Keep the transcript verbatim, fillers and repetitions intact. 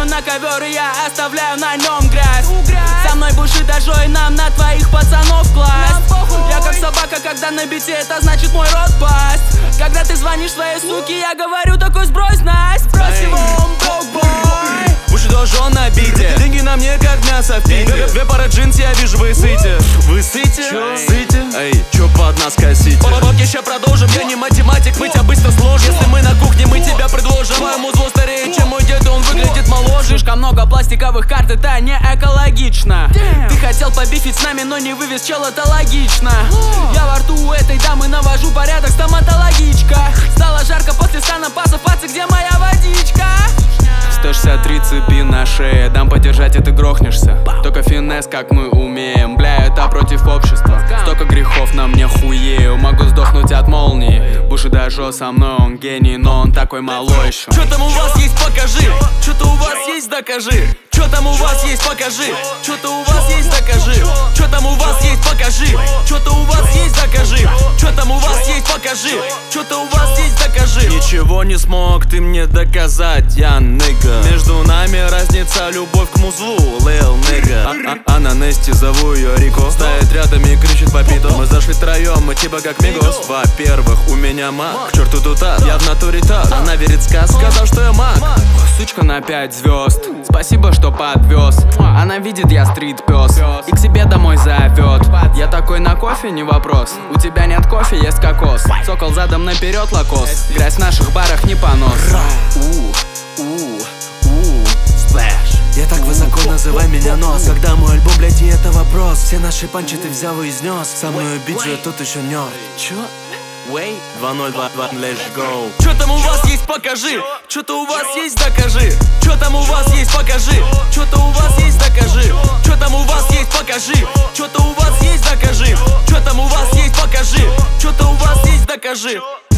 на ковер, и я оставляю на нем грязь. Со мной бушит дождь, нам на твоих пацанов класть. Я как собака, когда на бите, это значит мой рот пасть. Когда ты звонишь своей суке, я говорю такой: сбрось Насть. Сбрось его, он бог-бой. Бушит дождь на бите, деньги на мне как мясо в пиве. Две пары джинс, я вижу, вы сыте. Вы сыте? Сыте? Эй, чё под нас косите? Окей, ща продолжим, я не математик, мы тебя быстро сложим. Если мы на кухне, мы тебя предложим. Твоему зло старее, чем мой дед, он выглядит моложе. Слишком много пластиковых карт, это не экологично. Damn. Ты хотел побифить с нами, но не вывез, чел, это логично. oh. Я во рту у этой дамы навожу порядок, стоматологичка. Стало жарко после санапасов, пацы, где моя водичка? сто шестьдесят три цепи на шее, дам подержать, и ты грохнешься. Только финес, как мы умеем, бля, это против общества. Столько грехов на мне хуею, могу сдохнуть от молнии. Бушит дождь со мной, он гений, но он такой малой еще. Чё там у вас есть, покажи. Чё-то у вас есть, докажи. Чё там у вас есть, покажи. Чё-то у вас есть, докажи. Чё там у вас есть, покажи. Чё-то у вас есть, докажи. Чё там у вас есть, покажи. Чё-то у вас есть, докажи. Ничего не смог ты мне доказать, я нига. Между нами разница, любовь к музлу, лил нига. А, а на Несте зову ее Рико. Стоит рядом и кричит попито. Мы зашли троем, мы типа как Мигос. Во-первых, у меня маг, к черту тут ад, я в натуре так. Она верит в сказ, сказал, что я маг. Сучка на пять звезд, спасибо, что подвез. Она видит, я стрит пес, и к себе домой зовет. Я такой: на кофе, не вопрос. У тебя нет кофе, есть кокос. Сокол задом наперед, лакос. Грязь в наших барах не понос. У, у, у, сплэш. Я так высоко, называй меня нос. Когда мой альбом, блядь, и это вопрос. Все наши панчи ты взял и изнес. Со мной биджи, тут еще нёрд. Чё? два ноль два два, let's go. Чё там у вас есть, покажи. Чё-то у вас есть, докажи. Чё там у вас есть, покажи. Чё-то у вас есть, докажи. Чё там у вас есть, покажи. Чё-то у вас есть, докажи. Чё там у вас есть, покажи. Чё-то у вас есть, докажи.